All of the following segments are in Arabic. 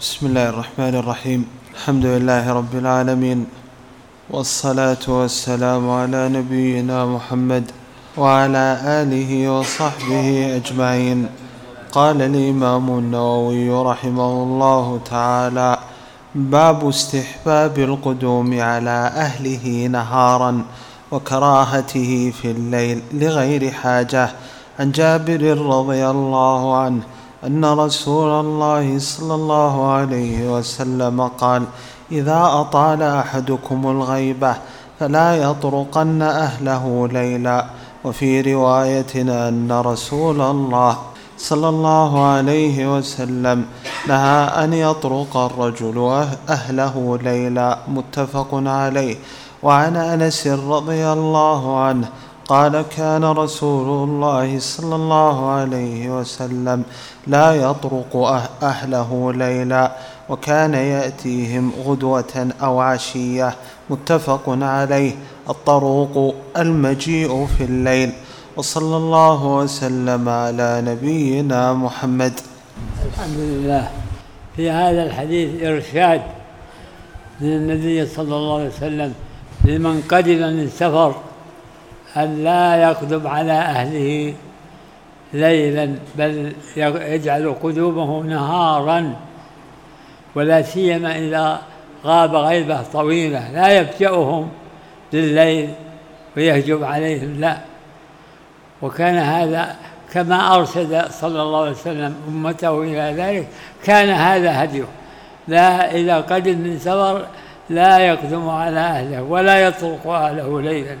بسم الله الرحمن الرحيم. الحمد لله رب العالمين، والصلاة والسلام على نبينا محمد وعلى آله وصحبه أجمعين. قال الإمام النووي رحمه الله تعالى: باب استحباب القدوم على أهله نهارا وكراهته في الليل لغير حاجة. عن جابر رضي الله عنه أن رسول الله صلى الله عليه وسلم قال: إذا أطال أحدكم الغيبة فلا يطرقن أهله ليلا. وفي رواية أن رسول الله صلى الله عليه وسلم نهى أن يطرق الرجل أهله ليلا. متفق عليه. وعن أنس رضي الله عنه قال: كان رسول الله صلى الله عليه وسلم لا يطرق أهله ليلا، وكان يأتيهم غدوة أو عشية. متفق عليه. الطروق المجيء في الليل. وصلى الله وسلم على نبينا محمد. الحمد لله. في هذا الحديث إرشاد من النبي صلى الله عليه وسلم لمن قدم من سفر أن لا يقدم على أهله ليلا، بل يجعل قدومه نهارا، ولا سيما إذا غاب غيبة طويلة، لا يفجأهم بالليل ويهجم عليهم، لا. وكان هذا كما أرشد صلى الله عليه وسلم أمته إلى ذلك، كان هذا هديه. لا، إذا قدم من سفر لا يقدم على أهله ولا يطرق أهله ليلا،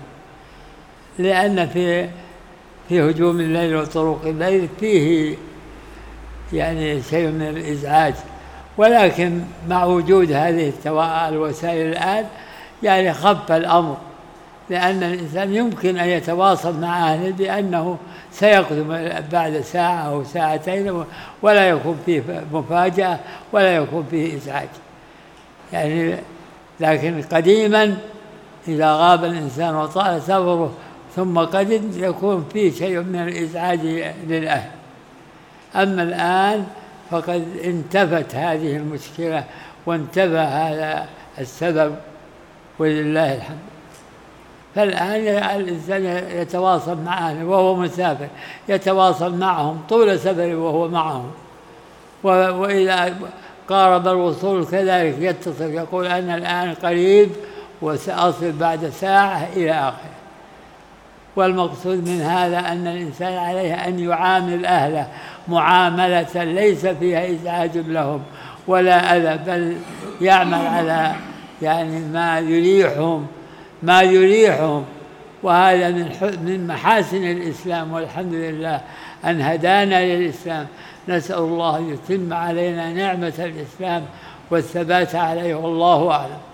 لأن في هجوم الليل وطرق الليل فيه يعني شيء من الإزعاج. ولكن مع وجود هذه الوسائل الآن يعني خف الأمر، لأن الإنسان يمكن أن يتواصل مع أهله بأنه سيقدم بعد ساعة أو ساعتين، ولا يكون فيه مفاجأة ولا يكون فيه إزعاج يعني. لكن قديما إذا غاب الإنسان وطال سفره ثم قدم يكون فيه شيء من الإزعاج للأهل. أما الآن فقد انتفت هذه المشكلة وانتفى هذا السبب، ولله الحمد. فالآن الإنسان يتواصل مع أهله وهو مسافر، يتواصل معهم طول سفره وهو معهم، وإذا قارب الوصول كذلك يتصل يقول: أنا الآن قريب وسأصل بعد ساعة إلى آخره. والمقصود من هذا أن الإنسان عليه أن يعامل أهله معاملة ليس فيها إزعاج لهم ولا أذى، بل يعمل على يعني ما يريحهم. وهذا من محاسن الإسلام، والحمد لله أن هدانا للإسلام. نسأل الله أن يتم علينا نعمة الإسلام والثبات عليه، والله أعلم.